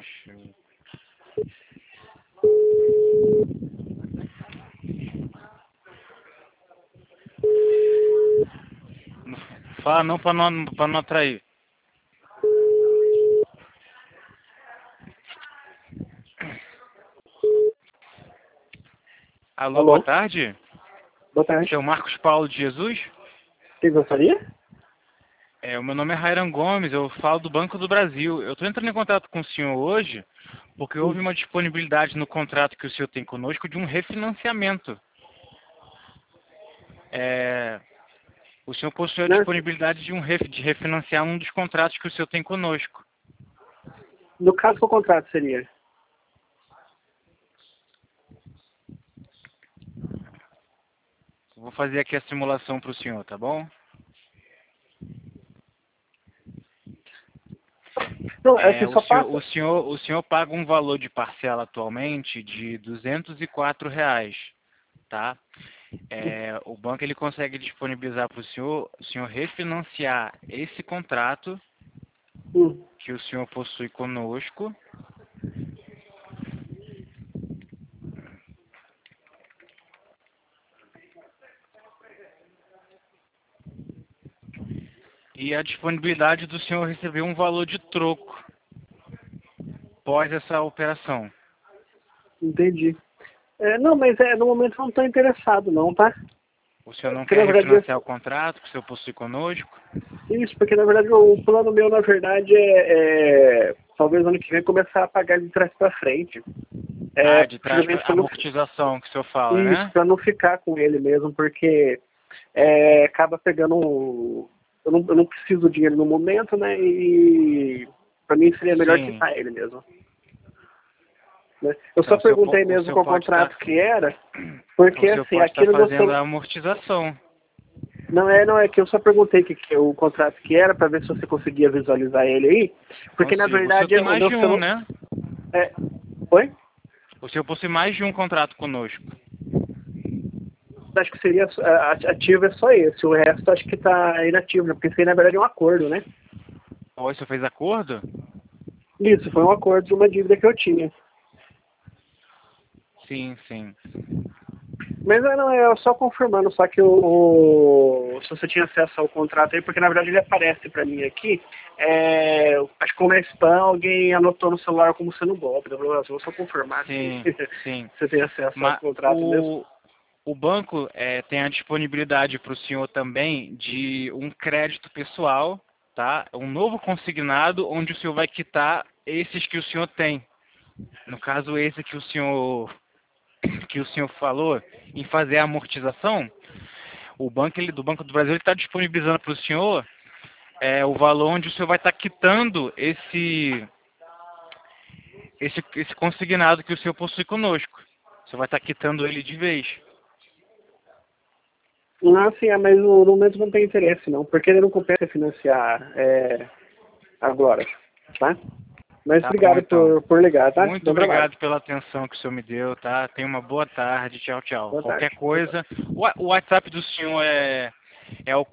Deixa eu... Fala não pra não atrair. Alô, boa Alô? tarde. Boa tarde. Seu Marcos Paulo de Jesus? Quem gostaria? O meu nome é Rairan Gomes, eu falo do Banco do Brasil. Eu estou entrando em contato com o senhor hoje porque houve uma disponibilidade no contrato que o senhor tem conosco de um refinanciamento. O senhor possui a Né? disponibilidade de refinanciar um dos contratos que o senhor tem conosco. No caso, qual contrato seria? Vou fazer aqui a simulação para o senhor, tá bom? Não, é que O só senhor, passa. o senhor, o senhor paga um valor de parcela atualmente de R$ 204, tá? O banco ele consegue disponibilizar para o senhor refinanciar esse contrato que o senhor possui conosco. E a disponibilidade do senhor receber um valor de troco após essa operação. Entendi. Não, mas no momento eu não estou interessado, não, tá? O senhor não Porque quer na verdade refinanciar o contrato que o senhor possui conosco? isso, porque na verdade o plano meu, na verdade, talvez ano que vem começar a pagar de trás para frente. De trás Possivelmente a amortização que o senhor fala, isso, né? para não ficar com ele mesmo, porque acaba pegando. Eu não preciso do dinheiro no momento, né? E para mim seria melhor Sim. quitar ele mesmo. Né? Eu Então só perguntei o mesmo senhor qual pode estar, contrato que era, então, porque o senhor assim, pode aqui estar no meu fazendo celular. a amortização. Não é que eu só perguntei que o contrato que era para ver se você conseguia visualizar ele aí, porque na Consigo. O senhor verdade tem o mais meu de um, celular. né? Oi? O senhor possui mais de um contrato conosco. Acho que seria ativo é só esse, o resto acho que está inativo, né? Porque isso aí na verdade é um acordo, né? O senhor fez acordo? Isso, foi um acordo de uma dívida que eu tinha. Sim, sim. Mas não, só confirmando, só que se você tinha acesso ao contrato aí, porque na verdade ele aparece para mim aqui, acho que como é spam, alguém anotou no celular como sendo golpe. Eu vou só confirmar Sim, se sim. você tem acesso ao Mas contrato mesmo. o banco tem a disponibilidade para o senhor também de um crédito pessoal, tá? Um novo consignado onde o senhor vai quitar esses que o senhor tem. No caso, esse que o senhor falou em fazer a amortização, o banco do Banco do Brasil está disponibilizando para o senhor o valor onde o senhor vai estar quitando esse consignado que o senhor possui conosco. O senhor vai estar quitando ele de vez. Não, sim, mas no momento não tem interesse não, porque ele não compensa financiar agora, tá? Mas Tá bom, obrigado então. por ligar, tá? Muito Bom trabalho. obrigado pela atenção que o senhor me deu, tá? Tenha uma boa tarde. Tchau, tchau. Boa Qualquer tarde. Tchau, tchau. coisa. O WhatsApp do senhor é o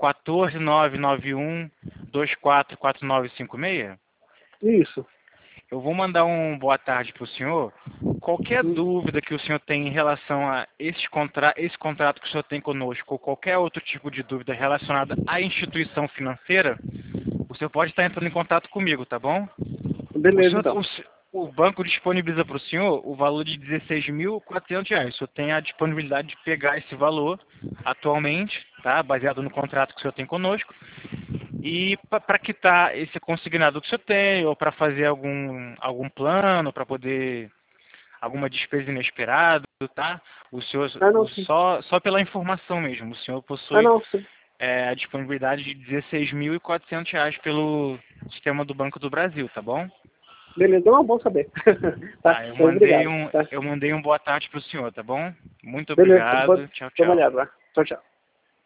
14991244956? Isso. Eu vou mandar um boa tarde para o senhor. Qualquer dúvida que o senhor tem em relação a esse contrato que o senhor tem conosco, ou qualquer outro tipo de dúvida relacionada à instituição financeira, o senhor pode estar entrando em contato comigo, tá bom? Beleza, então. O banco disponibiliza para o senhor o valor de R$ 16.400. O senhor tem a disponibilidade de pegar esse valor atualmente, tá? Baseado no contrato que o senhor tem conosco. E para quitar esse consignado que o senhor tem, ou para fazer algum plano, para poder alguma despesa inesperada, tá? Não, sim. Só pela informação mesmo, o senhor possui Não, sim. a disponibilidade de R$ 16.400 pelo sistema do Banco do Brasil, tá bom? Beleza, não, bom saber. Tá, Tá, obrigado. Tá. eu mandei um boa tarde pro senhor, tá bom? Muito Beleza, obrigado. Tchau, dou uma tchau. olhada lá. Tchau, tchau.